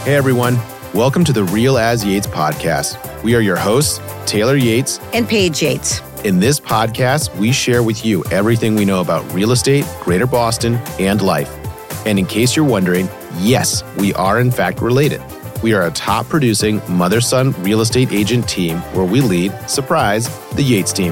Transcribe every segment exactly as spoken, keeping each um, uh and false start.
Hey everyone, welcome to the Real As Yates podcast. We are your hosts, Taylor Yates and Paige Yates. In this podcast, we share with you everything we know about real estate, Greater Boston, and life. And in case you're wondering, yes, we are in fact related. We are a top producing mother-son real estate agent team where we lead, surprise, the Yates team.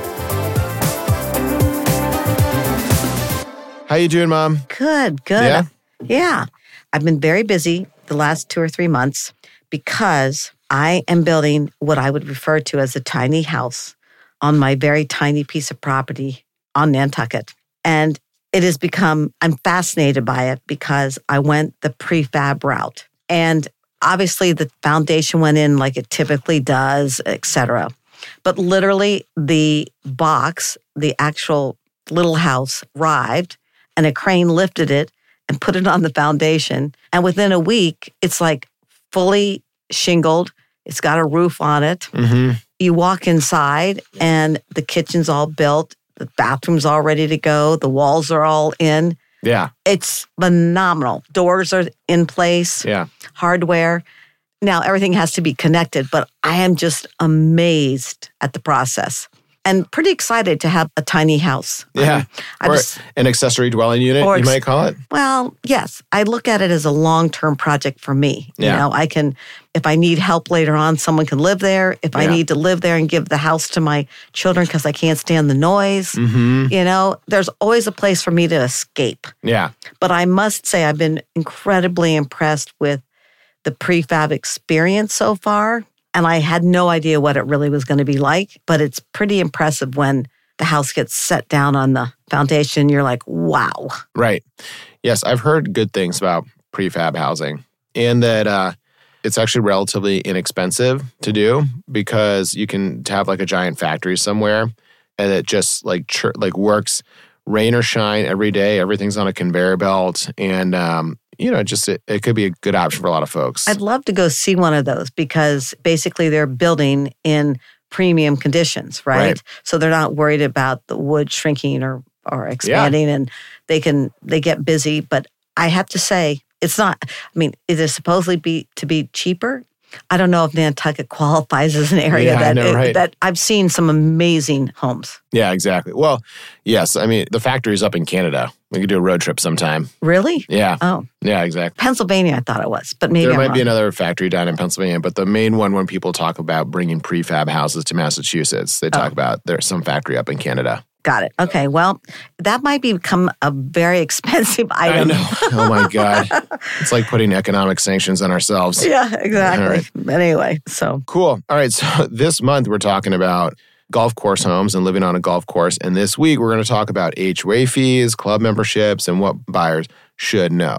How you doing, Mom? Good, good. Yeah? Yeah. I've been very busy the last two or three months because I am building what I would refer to as a tiny house on my very tiny piece of property on Nantucket. And it has become, I'm fascinated by it because I went the prefab route. And obviously the foundation went in like it typically does, et cetera. But literally the box, the actual little house arrived and a crane lifted it and put it on the foundation. And within a week, it's like fully shingled. It's got a roof on it. Mm-hmm. You walk inside and the kitchen's all built. The bathroom's all ready to go. The walls are all in. Yeah. It's phenomenal. Doors are in place. Yeah. Hardware. Now, everything has to be connected, but I am just amazed at the process. And pretty excited to have a tiny house. Yeah. I or just, an accessory dwelling unit, or you ex- might call it. Well, yes. I look at it as a long-term project for me. Yeah. You know, I can, if I need help later on, someone can live there. If I Yeah. need to live there and give the house to my children because I can't stand the noise, Mm-hmm. you know, there's always a place for me to escape. Yeah. But I must say I've been incredibly impressed with the prefab experience so far. And I had no idea what it really was going to be like, but it's pretty impressive when the house gets set down on the foundation. You're like, wow. Right. Yes, I've heard good things about prefab housing and that uh, it's actually relatively inexpensive to do because you can have like a giant factory somewhere and it just like tr- like works rain or shine every day. Everything's on a conveyor belt and um, you know, just it, it could be a good option for a lot of folks. I'd love to go see one of those because basically they're building in premium conditions, right? Right. So they're not worried about the wood shrinking or or expanding, and they can they get busy. But I have to say, it's not. I mean, it is supposedly be to be cheaper. I don't know if Nantucket qualifies as an area Yeah, I that know, right? that I've seen some amazing homes. Yeah, exactly. Well, yes. I mean, the factory's up in Canada. We could do a road trip sometime. Really? Yeah. Oh, Yeah, exactly. Pennsylvania, I thought it was, but maybe There I'm might wrong. be another factory down in Pennsylvania, but the main one when people talk about bringing prefab houses to Massachusetts, they talk Oh. about there's some factory up in Canada. Got it. Okay. Well, that might become a very expensive item. I know. Oh my God. It's like putting economic sanctions on ourselves. Yeah, exactly. All right. Anyway, so Cool. All right. So this month we're talking about golf course homes and living on a golf course. And this week we're going to talk about H O A fees, club memberships, and what buyers should know.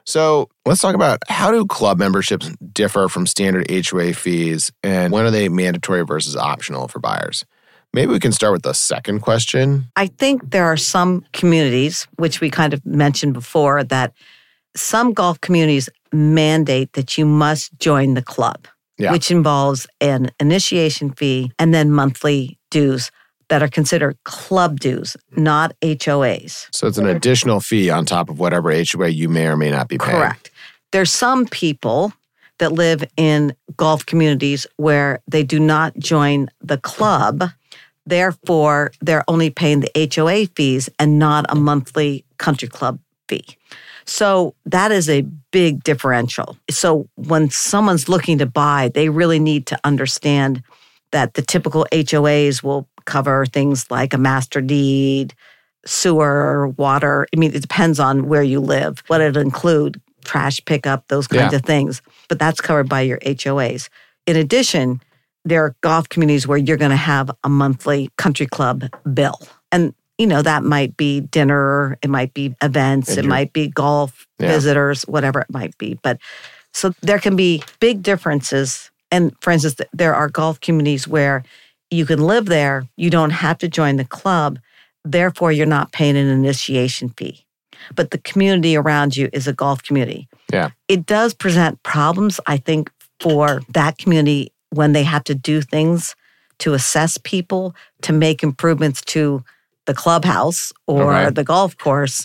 So let's talk about how do club memberships differ from standard H O A fees and when are they mandatory versus optional for buyers? Maybe we can start with the second question. I think there are some communities, which we kind of mentioned before, that some golf communities mandate that you must join the club, Yeah. which involves an initiation fee and then monthly dues that are considered club dues, not H O As. So it's an additional fee on top of whatever H O A you may or may not be paying. Correct. There's some people that live in golf communities where they do not join the club. Therefore, they're only paying the H O A fees and not a monthly country club fee. So that is a big differential. So when someone's looking to buy, they really need to understand that the typical H O As will cover things like a master deed, sewer, water. I mean, it depends on where you live, what it'll include, trash pickup, those kinds Yeah. of things. But that's covered by your H O As. In addition, there are golf communities where you're going to have a monthly country club bill. And, you know, that might be dinner, it might be events, And it you're- might be golf Yeah. visitors, whatever it might be. But so there can be big differences. And for instance, th- there are golf communities where you can live there, you don't have to join the club, therefore you're not paying an initiation fee. But the community around you is a golf community. Yeah. It does present problems, I think, for that community when they have to do things to assess people, to make improvements to the clubhouse or Okay. the golf course.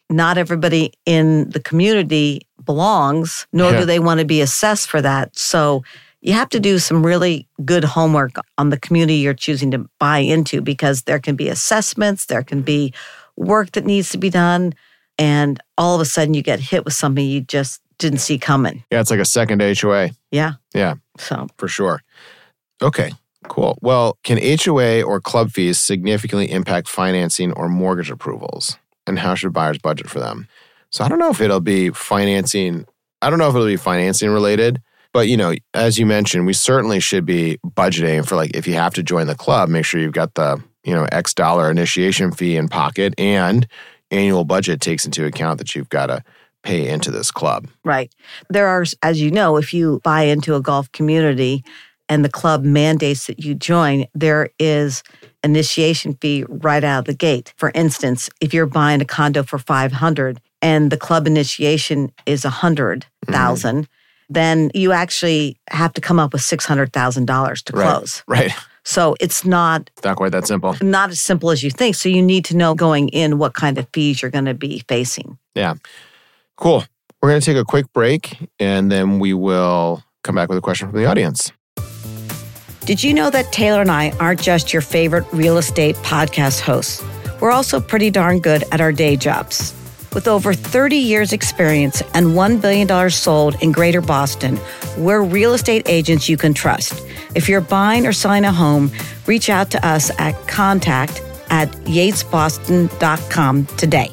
not everybody in the community belongs, nor Yeah. do they want to be assessed for that. So you have to do some really good homework on the community you're choosing to buy into, because there can be assessments, there can be work that needs to be done, and all of a sudden you get hit with something you just didn't see coming. Yeah, it's like a second H O A. Yeah. Yeah, So for sure. Okay, cool. Well, can H O A or club fees significantly impact financing or mortgage approvals? And how should buyers budget for them? So I don't know if it'll be financing. I don't know if it'll be financing related, but you know, as you mentioned, we certainly should be budgeting for, like, if you have to join the club, make sure you've got the, you know, X dollar initiation fee in pocket, and annual budget takes into account that you've got to pay into this club. right. There are, as you know, if you buy into a golf community and the club mandates that you join, there is initiation fee right out of the gate. For instance, if you're buying a condo for five hundred dollars and the club initiation is one hundred thousand dollars, mm-hmm. then you actually have to come up with six hundred thousand dollars to close. Right. right. So it's not It's not quite that simple. not as simple as you think. So you need to know going in what kind of fees you're going to be facing. Yeah. Cool. We're going to take a quick break, and then we will come back with a question from the audience. Did you know that Taylor and I aren't just your favorite real estate podcast hosts? We're also pretty darn good at our day jobs. With over thirty years experience and one billion dollars sold in Greater Boston, we're real estate agents you can trust. If you're buying or selling a home, reach out to us at contact at yates boston dot com today.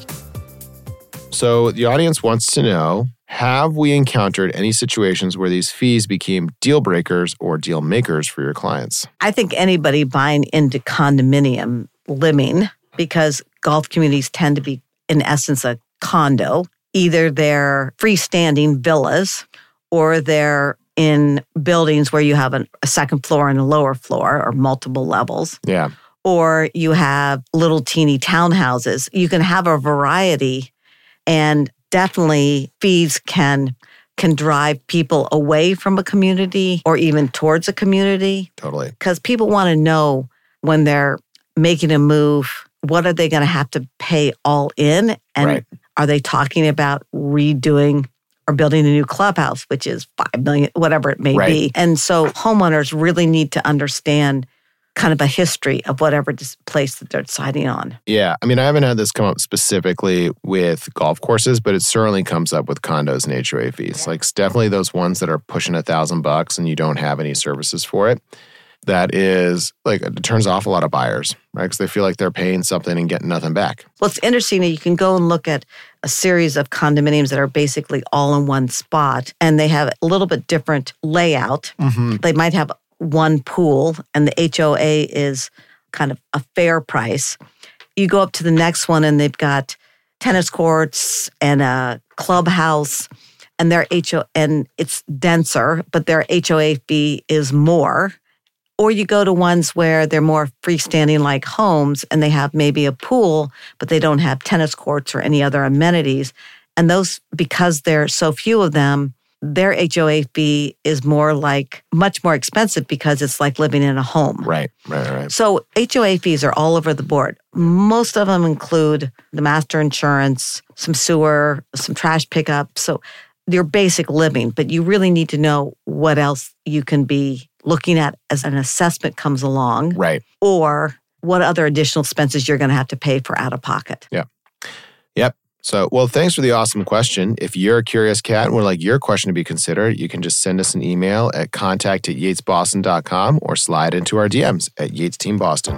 So the audience wants to know, have we encountered any situations where these fees became deal breakers or deal makers for your clients? I think anybody buying into condominium living, because golf communities tend to be, in essence, a condo. Either they're freestanding villas or they're in buildings where you have an, a second floor and a lower floor or multiple levels. Yeah. Or you have little teeny townhouses. You can have a variety, and definitely fees can can drive people away from a community or even towards a community. Totally. Because people want to know when they're making a move, what are they going to have to pay all in? And Right. are they talking about redoing or building a new clubhouse, which is five million dollars, whatever it may Right. be. And so homeowners really need to understand kind of a history of whatever dis- place that they're deciding on. Yeah. I mean, I haven't had this come up specifically with golf courses, but it certainly comes up with condos and H O A fees. Yeah. Like, it's definitely those ones that are pushing a thousand bucks and you don't have any services for it. That is, like, it turns off a lot of buyers, right? Because they feel like they're paying something and getting nothing back. Well, it's interesting that you can go and look at a series of condominiums that are basically all in one spot, and they have a little bit different layout. Mm-hmm. They might have one pool, and the H O A is kind of a fair price. You go up to the next one, and they've got tennis courts and a clubhouse, and their H O and it's denser, but their H O A fee is more. Or you go to ones where they're more freestanding like homes and they have maybe a pool, but they don't have tennis courts or any other amenities. And those, because there are so few of them, their H O A fee is more like, much more expensive because it's like living in a home. Right, right, right. So H O A fees are all over the board. Most of them include the master insurance, some sewer, some trash pickup. So your basic living, but you really need to know what else you can be looking at as an assessment comes along, Right. or what other additional expenses you're going to have to pay for out of pocket. Yeah. Yep. So, well, thanks for the awesome question. If you're a curious cat and would like your question to be considered, you can just send us an email at contact at yates boston dot com or slide into our D Ms at Yates Team Boston.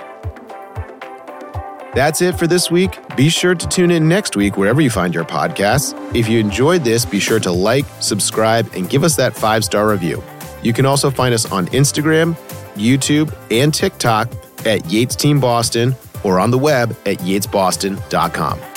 That's it for this week. Be sure to tune in next week wherever you find your podcasts. If you enjoyed this, be sure to like, subscribe, and give us that five-star review. You can also find us on Instagram, YouTube, and TikTok at Yates Team Boston or on the web at yates boston dot com.